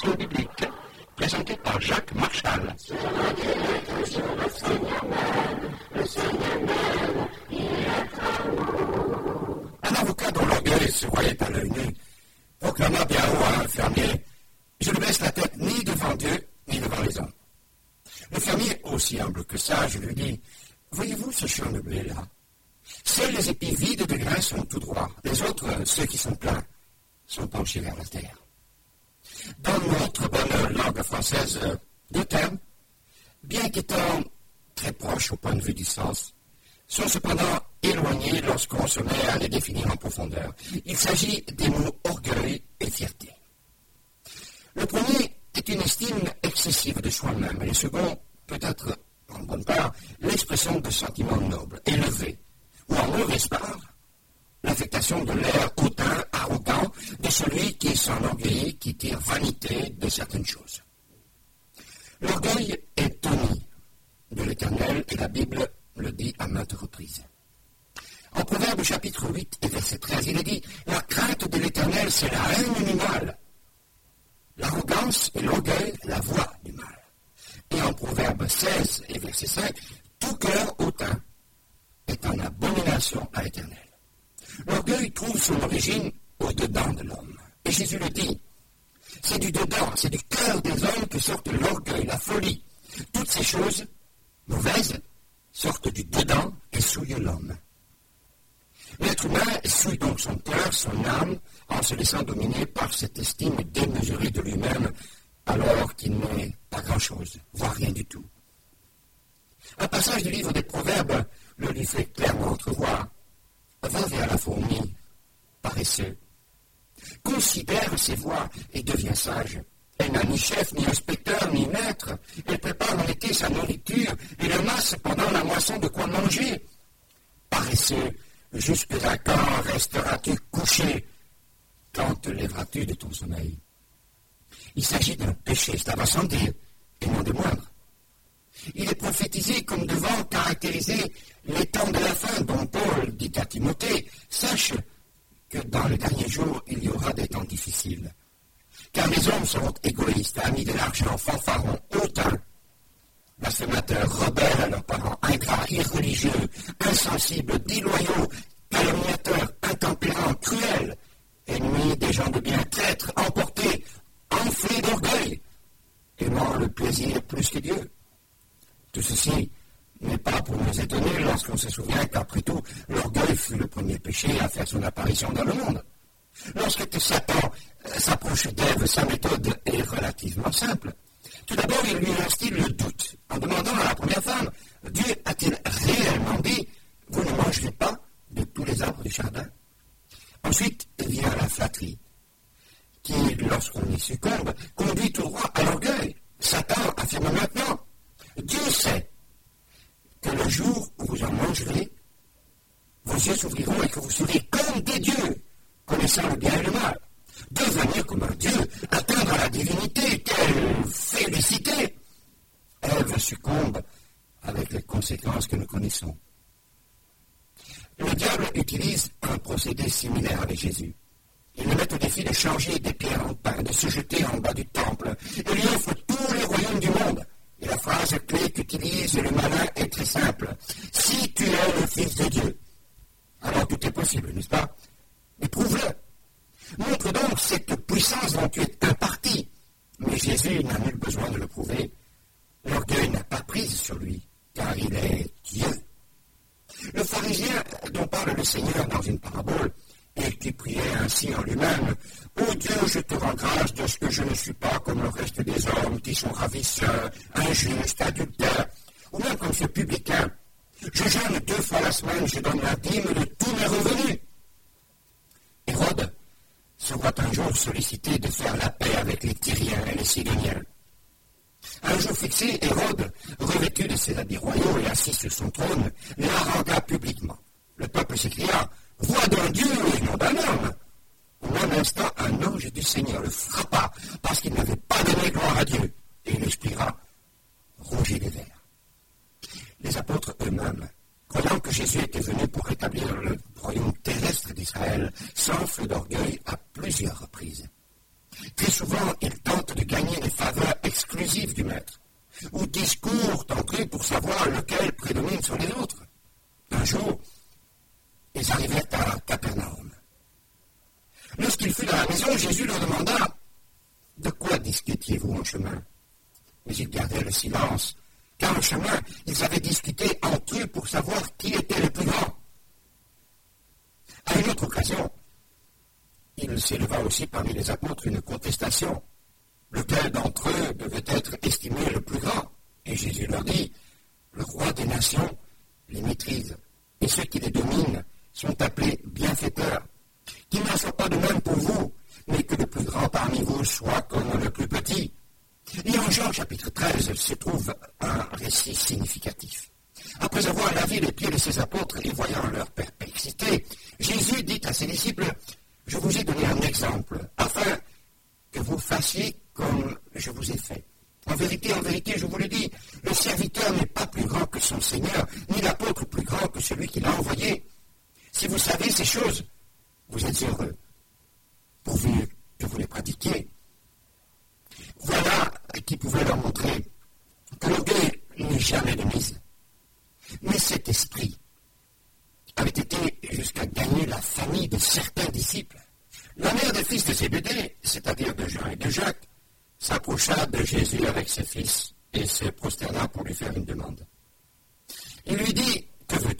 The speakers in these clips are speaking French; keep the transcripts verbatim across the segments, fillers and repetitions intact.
leçon biblique, présentée par Jacques Marchal. Un avocat dont l'orgueil se voyait à l'œil nu proclama bien haut à un fermier: « Je ne baisse la tête ni devant Dieu, ni devant les hommes. » Le fermier, aussi humble que sage, lui dit: « Voyez-vous ce champ de blé là? Seuls les épis vides de grains sont tout droits. Les autres, ceux qui sont pleins, sont penchés vers la terre. » Dans notre bonne langue française, deux termes, bien qu'étant très proches au point de vue du sens, sont cependant éloignés lorsqu'on se met à les définir en profondeur. Il s'agit des mots orgueil et fierté. Le premier est une estime excessive de soi-même, et le second peut être, en bonne part, l'expression de sentiments nobles, élevés, ou en mauvaise part, l'affectation de l'air hautain, arrogant, de celui qui s'enorgueillit, qui tire vanité de certaines choses. L'orgueil est honni de l'Éternel, et la Bible le dit à maintes reprises. En Proverbe chapitre huit et verset treize, il est dit: « La crainte de l'Éternel, c'est la haine du mal. L'arrogance et l'orgueil, la voie du mal. » Et en Proverbe seize et verset cinq, « Tout cœur hautain est en abomination à l'Éternel. » L'orgueil trouve son origine au-dedans de l'homme. Et Jésus le dit, c'est du dedans, c'est du cœur des hommes que sortent l'orgueil, la folie. Toutes ces choses mauvaises sortent du dedans et souillent l'homme. L'être humain souille donc son cœur, son âme, en se laissant dominer par cette estime démesurée de lui-même, alors qu'il n'est pas grand-chose, voire rien du tout. Un passage du livre des Proverbes le lui fait clairement entrevoir. Va vers la fourmi, paresseux. Considère ses voies et deviens sage. Elle n'a ni chef, ni inspecteur, ni maître. Elle prépare en été sa nourriture et le masse pendant la moisson de quoi manger. Paresseux, jusqu'à quand resteras-tu couché? Quand te lèveras-tu de ton sommeil? Il s'agit d'un péché, ça va sans dire, et non des moindres. Il est prophétisé comme devant caractériser les temps de la fin, dont Paul dit à Timothée: « Sache que dans les derniers jours, il y aura des temps difficiles. Car les hommes seront égoïstes, amis de l'argent, fanfarons, hautains, blasphémateurs, rebelles à leurs parents, ingrats, irreligieux, insensibles, déloyaux, calomniateurs, intempérants, cruels, ennemis des gens de bien, traîtres, emportés, enflés d'orgueil, aimant le plaisir plus que Dieu. » Tout ceci n'est pas pour nous étonner lorsqu'on se souvient qu'après tout, l'orgueil fut le premier péché à faire son apparition dans le monde. Lorsque Satan s'approche d'Ève, sa méthode est relativement simple. Tout d'abord, il lui instille le doute, en demandant à la première femme: « Dieu a-t-il réellement dit, vous ne mangerez pas de tous les arbres du jardin ?» Ensuite vient la flatterie, qui, lorsqu'on y succombe, conduit tout droit à l'orgueil. Satan affirme maintenant: Dieu sait que le jour où vous en mangerez, vos yeux s'ouvriront et que vous serez comme des dieux, connaissant le bien et le mal. Devenir comme un dieu, atteindre à la divinité, quelle félicité! Ève succombe avec les conséquences que nous connaissons. Le diable utilise un procédé similaire avec Jésus. Il le met au défi de changer des pierres en pain, de se jeter en bas du temple, et lui offre tous les royaumes du monde. Et la phrase clé qu'utilise le malin est très simple. « Si tu es le Fils de Dieu, alors tout est possible, n'est-ce pas? Mais prouve-le. Montre donc cette puissance dont tu es imparti. » Mais Jésus n'a nul besoin de le prouver. L'orgueil n'a pas prise sur lui, car il est Dieu. Le pharisien dont parle le Seigneur dans une parabole, et qui priait ainsi en lui-même: « Ô Dieu, je te rends grâce de ce que je ne suis pas comme le reste des hommes qui sont ravisseurs, injustes, adultères, ou même comme ce publicain. Je jeûne deux fois la semaine, je donne la dîme de tous mes revenus. » Hérode se voit un jour sollicité de faire la paix avec les Tyriens et les Sidoniens. Un jour fixé, Hérode, revêtu de ses habits royaux et assis sur son trône, l'arrogua publiquement. Le peuple s'écria: « Voix d'un Dieu et non d'un homme !» Au même instant, un ange du Seigneur le frappa parce qu'il n'avait pas donné gloire à Dieu, et il expira rouge et des vers. Les apôtres eux-mêmes, croyant que Jésus était venu pour rétablir le royaume terrestre d'Israël, s'enflent d'orgueil à plusieurs reprises. Très souvent, ils tentent de gagner les faveurs exclusives du maître, ou discourent entre eux pour savoir lequel prédomine sur les autres. Un jour, ils arrivèrent à Capernaum. Lorsqu'il fut dans la maison, Jésus leur demanda « De quoi discutiez-vous en chemin ?» Mais ils gardaient le silence, car en chemin, ils avaient discuté entre eux pour savoir qui était le plus grand. À une autre occasion, il s'éleva aussi parmi les apôtres une contestation. Lequel d'entre eux devait être estimé le plus grand? Et Jésus leur dit, le roi des nations les maîtrise, et ceux qui les dominent sont appelés bienfaiteurs. Qu'il n'en soit pas de même pour vous, mais que le plus grand parmi vous soit comme le plus petit. Et en Jean chapitre treize se trouve un récit significatif. Après avoir lavé les pieds de ses apôtres et voyant leur perplexité, Jésus dit à ses disciples, « Je vous ai donné un exemple, afin que vous fassiez comme je vous ai fait. En vérité, en vérité, je vous le dis, le serviteur n'est pas plus grand que son Seigneur, ni l'apôtre plus grand que celui qui l'a envoyé. Si vous savez ces choses, vous êtes heureux, pourvu que vous les pratiquiez. » Voilà qui pouvait leur montrer que l'orgueil n'est jamais de mise. Mais cet esprit avait été jusqu'à gagner la famille de certains disciples. La mère des fils de Zébédée, c'est-à-dire de Jean et de Jacques, s'approcha de Jésus avec ses fils et se prosterna pour lui faire une demande. Il lui dit, « Que veux-tu » ?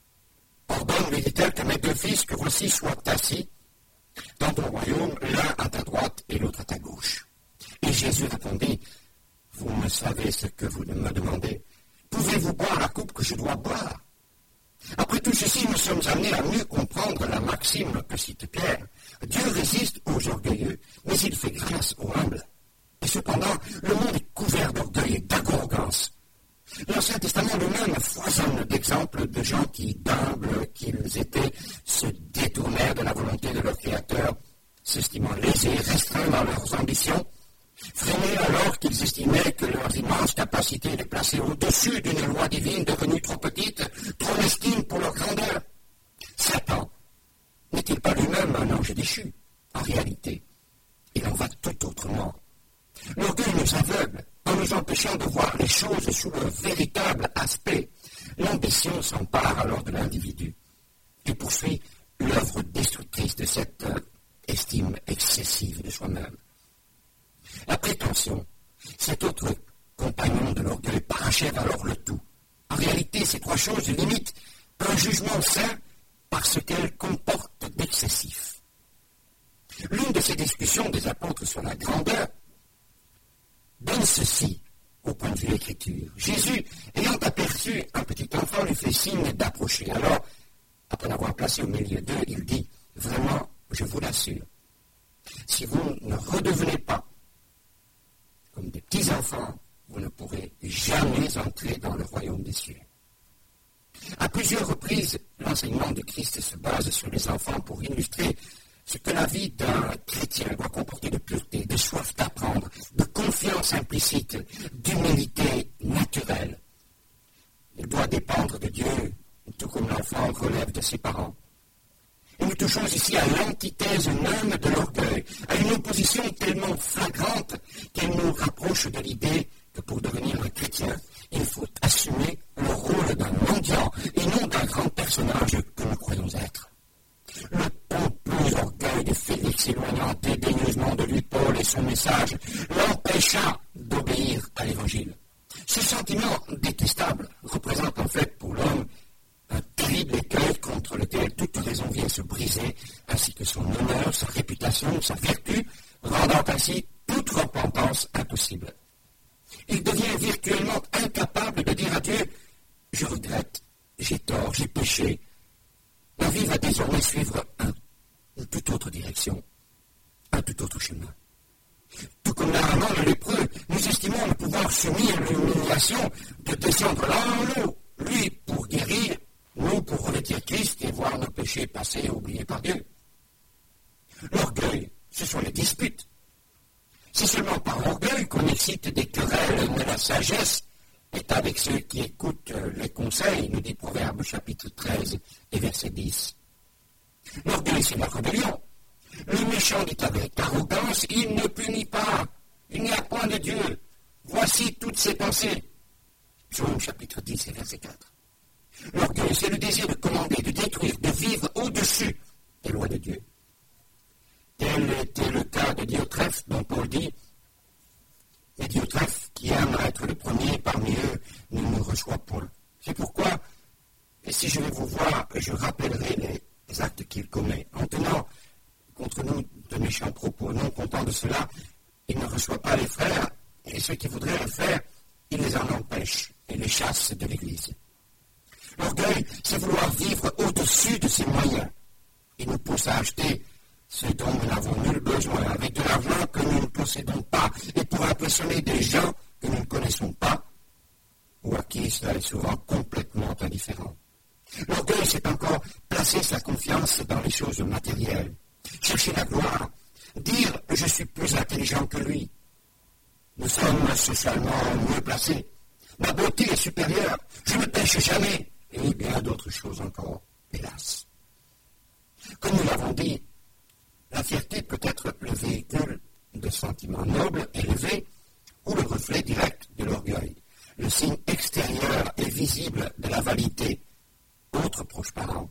« Ordonne, lui dit-elle, que mes deux fils que voici soient assis dans ton royaume, l'un à ta droite et l'autre à ta gauche. » Et Jésus répondit, « Vous me savez ce que vous me demandez. Pouvez-vous boire la coupe que je dois boire ?» Après tout ceci, nous sommes amenés à mieux comprendre la maxime que cite Pierre. Dieu résiste aux orgueilleux, mais il fait grâce aux humbles. Et cependant, le monde est couvert d'orgueil et d'arrogance. L'Ancien Testament lui-même foisonne d'exemples de gens qui, d'humbles qu'ils étaient, se détournèrent de la volonté de leur Créateur, s'estimant lésés, restreints dans leurs ambitions, freinés alors qu'ils estimaient que leurs immenses capacités les plaçaient au-dessus d'une loi divine devenue trop petite, trop mesquine pour leur grandeur. Satan n'est-il pas lui-même un ange déchu? En réalité, il en va tout autrement. L'orgueil nous aveugle en nous empêchant de voir les choses sous leur véritable aspect. L'ambition s'empare alors de l'individu et poursuit l'œuvre destructrice de cette euh, estime excessive de soi-même. La prétention, cet autre compagnon de l'orgueil, parachève alors le tout. En réalité, ces trois choses limitent un jugement sain parce qu'elles comportent d'excessif. L'une de ces discussions des apôtres sur la grandeur donne ceci au point de vue écriture. Jésus, ayant aperçu un petit enfant, lui fait signe d'approcher. Alors, après l'avoir placé au milieu d'eux, il dit, « Vraiment, je vous l'assure, si vous ne redevenez pas comme des petits enfants, vous ne pourrez jamais entrer dans le royaume des cieux. » À plusieurs reprises, l'enseignement de Christ se base sur les enfants pour illustrer ce que la vie d'un chrétien doit comporter de pureté, de soif d'apprendre, de confiance implicite, d'humilité naturelle. Il doit dépendre de Dieu, tout comme l'enfant relève de ses parents. Et nous touchons ici à l'antithèse même de l'orgueil, à une opposition tellement flagrante qu'elle nous rapproche de l'idée que pour devenir un chrétien, il faut assumer le rôle d'un mendiant et non d'un grand personnage que nous croyons être. Le pompeux orgueil de Félix, s'éloignant dédaigneusement de lui Paul et son message, l'empêcha d'obéir à l'Évangile. Ce sentiment détestable représente en fait pour l'homme un terrible écueil contre lequel toute raison vient se briser, ainsi que son honneur, sa réputation, sa vertu, rendant ainsi toute repentance impossible. Il devient virtuellement incapable de dire à Dieu « Je regrette, j'ai tort, j'ai péché ». La vie va désormais suivre un, une toute autre direction, un tout autre chemin. Tout comme Naaman le lépreux, nous estimons ne pouvoir subir l'humiliation de descendre là en l'eau, lui pour guérir, nous pour revêtir Christ et voir nos péchés passés et oubliés par Dieu. L'orgueil, ce sont les disputes. C'est seulement par orgueil qu'on excite des querelles, mais la sagesse est avec ceux qui écoutent les conseils, nous dit Proverbe chapitre treize et verset dix. L'orgueil, c'est la rébellion. Le méchant dit avec arrogance, il ne punit pas. Il n'y a point de Dieu. Voici toutes ses pensées. Psaume chapitre dix et verset quatre. L'orgueil, c'est le désir de commander, de détruire, de vivre au-dessus des lois de Dieu. Tel était le cas de Diotrephe, dont Paul dit, « Et Diotrephe, qui aime être le premier parmi eux, ne me reçoit point. » C'est pourquoi, et si je vais vous voir, je rappellerai les actes qu'il commet. En tenant contre nous de méchants propos, non content de cela, il ne reçoit pas les frères, et ceux qui voudraient le faire, il les en empêche et les chasse de l'Église. L'orgueil, c'est vouloir vivre au-dessus de ses moyens. Il nous pousse à acheter ce dont nous n'avons nul besoin, avec de l'argent que nous ne possédons pas, et pour impressionner des gens que nous ne connaissons pas, ou à qui cela est souvent complètement indifférent. L'orgueil, c'est encore placer sa confiance dans les choses matérielles, chercher la gloire, dire « je suis plus intelligent que lui ». Nous sommes socialement mieux placés. Ma beauté est supérieure, je ne pêche jamais, et bien d'autres choses encore, hélas. Comme nous l'avons dit, la fierté peut être le véhicule de sentiments nobles, élevés, ou le reflet direct de l'orgueil, le signe extérieur et visible de la vanité, autre proche parent.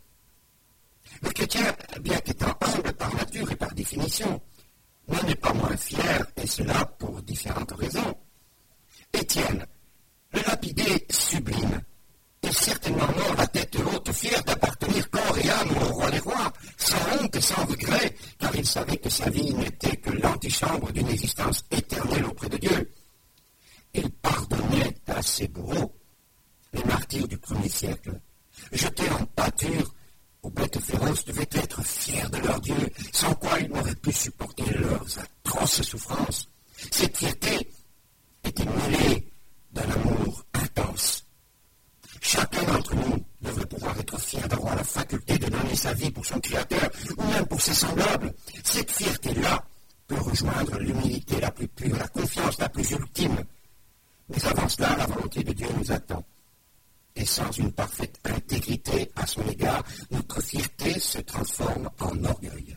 Le chrétien, bien qu'étant humble par nature et par définition, n'en est pas moins fier, et cela pour différentes raisons. Étienne, le lapidé sublime, est certainement mort la tête haute, fier d'appartenir corps et âme au roi des rois, sans honte et sans regret, car il savait que sa vie n'était que l'antichambre d'une existence éternelle auprès de Dieu. Il pardonnait à ses bourreaux, les martyrs du premier siècle. Jetés en pâture aux bêtes féroces, devaient être fiers de leur Dieu, sans quoi ils n'auraient pu supporter leurs atroces souffrances. Cette fierté était mêlée d'un amour intense. Chacun d'entre nous devrait pouvoir être fier d'avoir la faculté de donner sa vie pour son Créateur, ou même pour ses semblables. Cette fierté-là peut rejoindre l'humilité la plus pure, la confiance la plus ultime. Mais avant cela, la volonté de Dieu nous attend. Et sans une parfaite intégrité à son égard, notre fierté se transforme en orgueil.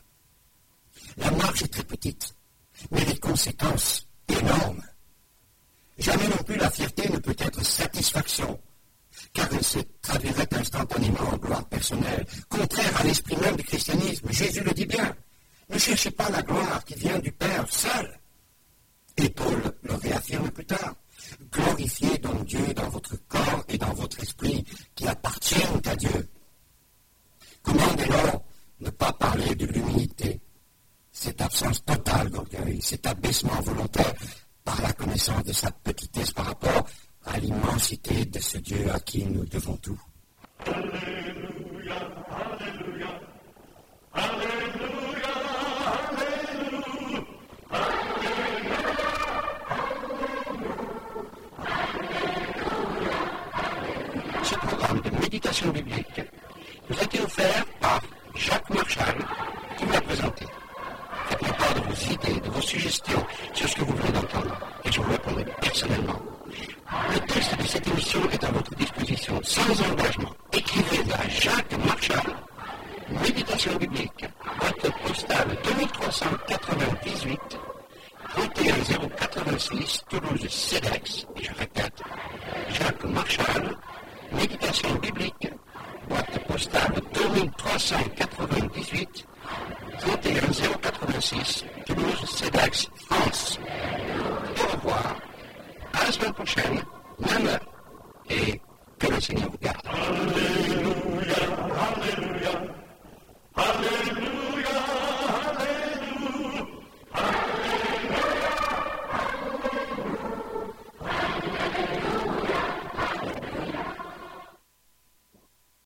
La marge est très petite, mais les conséquences énormes. Jamais non plus la fierté ne peut être satisfaction, car elle se traduirait instantanément en gloire personnelle, contraire à l'esprit même du christianisme. Jésus le dit bien, ne cherchez pas la gloire qui vient du Père seul. Et Paul le réaffirme plus tard. Glorifiez donc Dieu dans votre corps et dans votre esprit qui appartiennent à Dieu. Comment dès lors ne pas parler de l'humilité, cette absence totale d'orgueil, cet abaissement volontaire par la connaissance de sa petitesse par rapport à l'immensité de ce Dieu à qui nous devons tout. Alléluia, Alléluia, Alléluia, Alléluia, Ce programme de méditation biblique vous a été offert par Jacques Marchal, qui vous l'a présenté. Faites-moi part de vos idées, de vos suggestions sur ce que vous venez d'entendre, et je vous répondrai personnellement. Le texte de cette émission est à votre disposition sans engagement. Écrivez à Jacques Marchal, Méditation biblique, boîte postale deux mille trois cent quatre-vingt-dix-huit, trente et un zéro quatre-vingt-six, Toulouse CEDEX, et je répète, Jacques Marchal, Méditation biblique, boîte postale deux mille trois cent quatre-vingt-dix-huit, trente et un zéro quatre-vingt-six, Toulouse CEDEX, France. Au revoir, à la semaine prochaine, même heure, et que le Seigneur vous